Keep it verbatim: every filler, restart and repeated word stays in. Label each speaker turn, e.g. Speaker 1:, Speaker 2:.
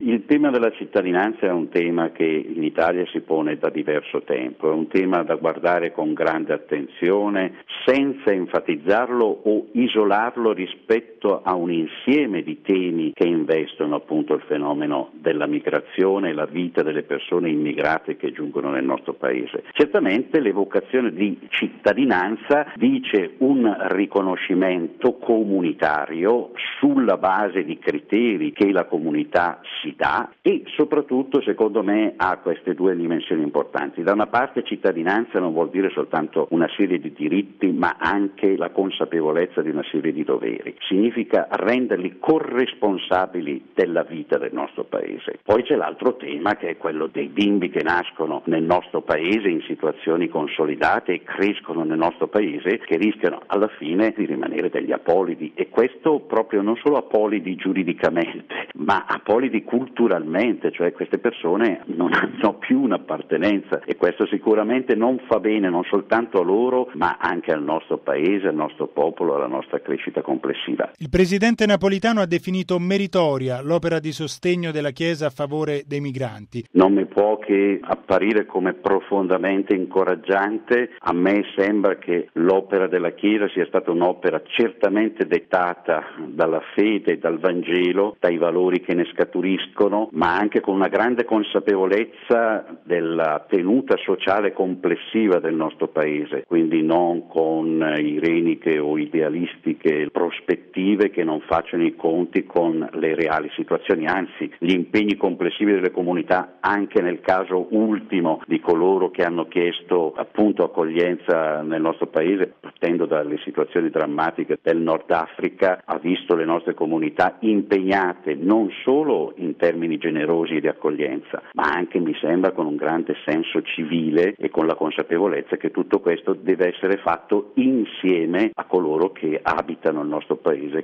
Speaker 1: Il tema della cittadinanza è un tema che in Italia si pone da diverso tempo, è un tema da guardare con grande attenzione, senza enfatizzarlo o isolarlo rispetto a un insieme di temi che investono appunto il fenomeno della migrazione e la vita delle persone immigrate che giungono nel nostro paese. Certamente l'evocazione di cittadinanza dice un riconoscimento comunitario sulla base di criteri che la comunità si dà e soprattutto secondo me ha queste due dimensioni importanti. Da una parte cittadinanza non vuol dire soltanto una serie di diritti ma anche la consapevolezza di una serie di doveri, significa renderli corresponsabili della vita del nostro paese. Poi c'è l'altro tema che è quello dei bimbi che nascono nel nostro paese in situazioni consolidate e crescono nel nostro paese che rischiano alla fine di rimanere degli apolidi e questo proprio non solo apolidi giuridicamente ma apolidi culturalmente, cioè queste persone non hanno più un'appartenenza e questo sicuramente non fa bene non soltanto a loro ma anche al nostro paese, al nostro popolo, alla nostra crescita complessiva.
Speaker 2: Il presidente Napolitano ha definito meritoria l'opera di sostegno della Chiesa a favore dei migranti.
Speaker 1: Non mi può che apparire come profondamente incoraggiante. A me sembra che l'opera della Chiesa sia stata un'opera certamente dettata dalla fede, dal Vangelo, dai valori che ne scaturiscono, ma anche con una grande consapevolezza della tenuta sociale complessiva del nostro paese, quindi non con ireniche o idealistiche prospettive che non facciano i conti con le reali situazioni, anzi gli impegni complessivi delle comunità anche nel caso ultimo di coloro che hanno chiesto appunto accoglienza nel nostro paese, partendo dalle situazioni drammatiche del Nord Africa, ha visto le nostre comunità impegnate non solo in termini generosi di accoglienza, ma anche mi sembra con un grande senso civile e con la consapevolezza che tutto questo deve essere fatto insieme a coloro che abitano il nostro paese